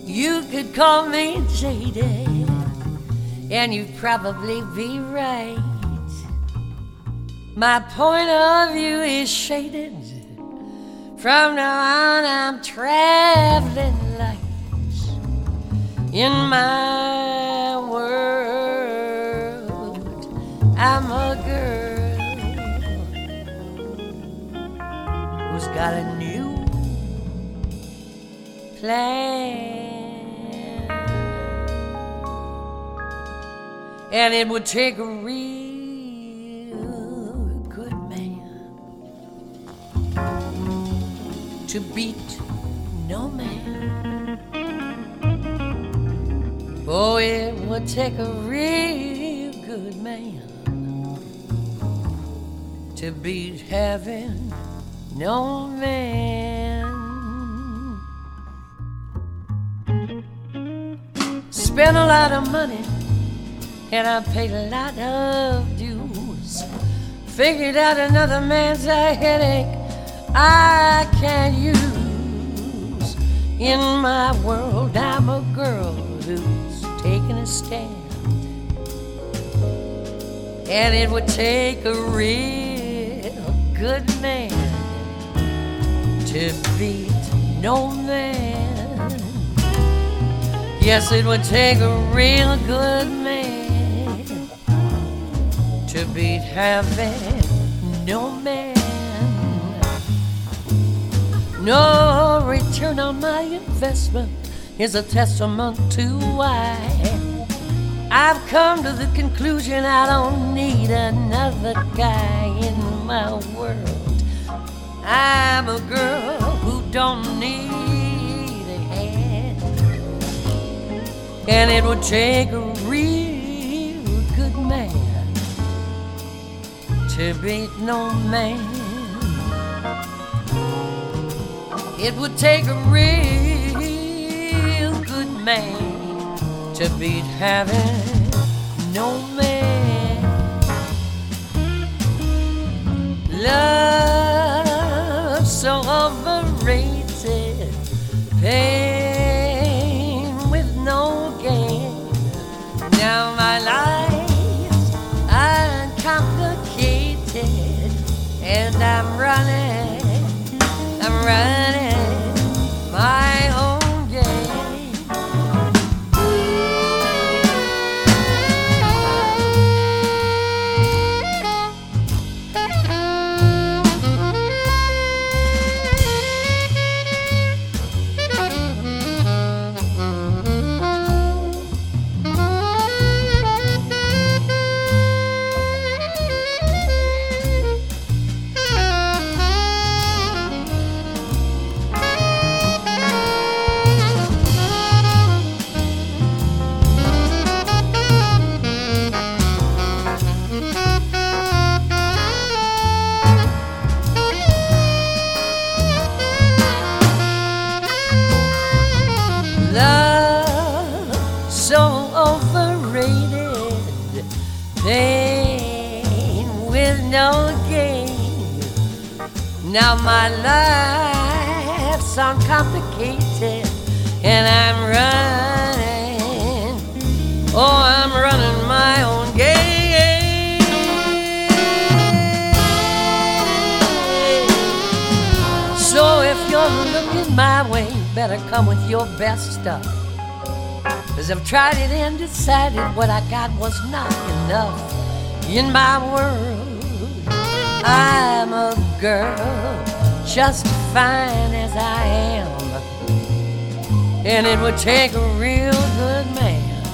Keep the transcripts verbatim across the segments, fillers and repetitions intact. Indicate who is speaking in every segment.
Speaker 1: You could call me jaded, and you'd probably be right. My point of view is shaded. From now on I'm traveling light. In my world I'm a girl who's got a new plan. And it would take a real good man to beat no man. Oh, it would take a real good man to beat having no man. Spent a lot of money and I paid a lot of dues. Figured out another man's a headache I can't use. In my world I'm a girl who's taking a stand. And it would take a real good man to beat no man. Yes, it would take a real good man to beat having no man. No return on my investment is a testament to why I've come to the conclusion I don't need another guy in my world. I'm a girl who don't need a hand. And it would take a real good man to beat no man. It would take a real good man to beat having no man. Love so overrated, pain with no gain. Now my life's uncomplicated, and I'm running, I'm running my own game. Love so overrated, pain with no gain. Now my life's uncomplicated, and I'm running, oh, I'm running my own game. So if you're looking my way, better come with your best stuff. 'Cause I've tried it and decided what I got was not enough. In my world, I'm a girl just fine as I am. And it would take a real good man.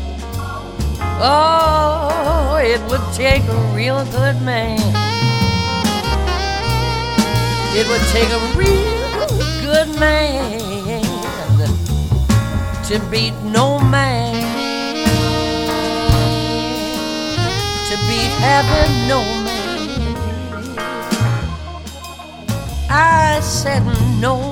Speaker 1: Oh, it would take a real good man. It would take a real good man to beat no man, to beat having no man. I said no